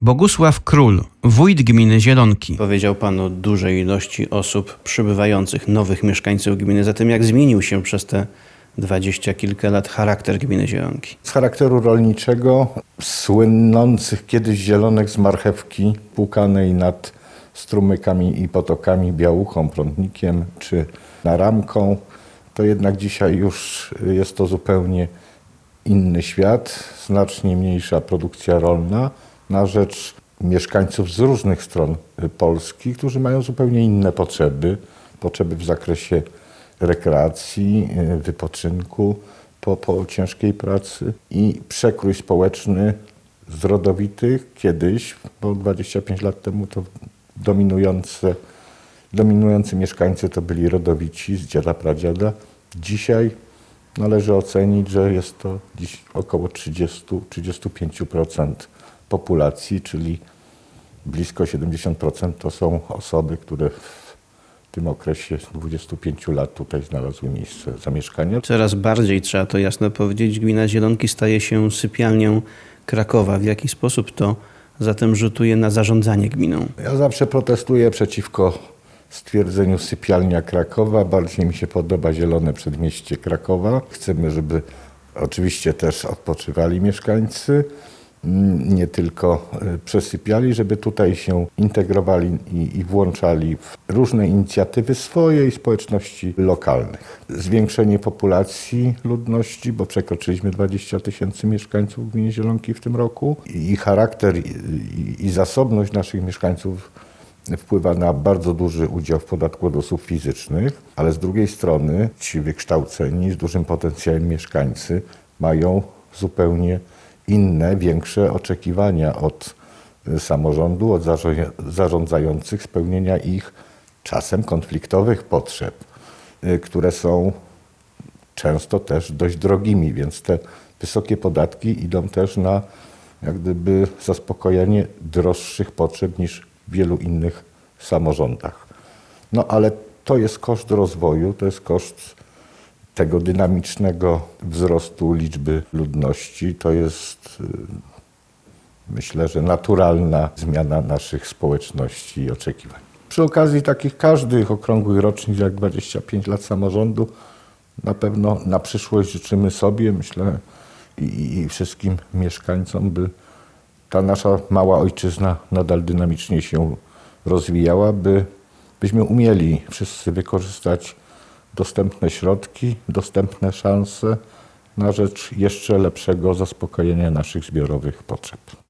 Bogusław Król, wójt gminy Zielonki. Powiedział Pan o dużej ilości osób przybywających, nowych mieszkańców gminy. Zatem jak zmienił się przez te 20 kilka lat charakter gminy Zielonki? Z charakteru rolniczego, słynących kiedyś zielonek z marchewki płukanej nad strumykami i potokami, Białuchą, Prądnikiem czy Naramką, to jednak dzisiaj już jest to zupełnie inny świat, znacznie mniejsza produkcja rolna na rzecz mieszkańców z różnych stron Polski, którzy mają zupełnie inne potrzeby w zakresie rekreacji, wypoczynku po ciężkiej pracy i przekrój społeczny z rodowitych kiedyś, bo 25 lat temu to dominujący mieszkańcy to byli rodowici z dziada, pradziada. Dzisiaj należy ocenić, że jest to dziś około 30-35% populacji, czyli blisko 70% to są osoby, które w tym okresie 25 lat tutaj znalazły miejsce zamieszkania. Coraz bardziej, trzeba to jasno powiedzieć, gmina Zielonki staje się sypialnią Krakowa. W jaki sposób to zatem rzutuje na zarządzanie gminą? Ja zawsze protestuję przeciwko stwierdzeniu sypialnia Krakowa. Bardziej mi się podoba zielone przedmieście Krakowa. Chcemy, żeby oczywiście też odpoczywali mieszkańcy, nie tylko przesypiali, żeby tutaj się integrowali i włączali w różne inicjatywy swojej społeczności lokalnych. Zwiększenie populacji ludności, bo przekroczyliśmy 20 000 mieszkańców w gminie Zielonki w tym roku i charakter i zasobność naszych mieszkańców wpływa na bardzo duży udział w podatku od osób fizycznych, ale z drugiej strony ci wykształceni, z dużym potencjałem mieszkańcy mają zupełnie inne, większe oczekiwania od samorządu, od zarządzających, spełnienia ich czasem konfliktowych potrzeb, które są często też dość drogimi, więc te wysokie podatki idą też na jak gdyby zaspokojenie droższych potrzeb niż w wielu innych samorządach. No ale to jest koszt rozwoju, to jest koszt tego dynamicznego wzrostu liczby ludności. To jest, myślę, że naturalna zmiana naszych społeczności i oczekiwań. Przy okazji takich każdych okrągłych rocznic, jak 25 lat samorządu, na pewno na przyszłość życzymy sobie, myślę, i wszystkim mieszkańcom, by ta nasza mała ojczyzna nadal dynamicznie się rozwijała, byśmy umieli wszyscy wykorzystać dostępne środki, dostępne szanse na rzecz jeszcze lepszego zaspokojenia naszych zbiorowych potrzeb.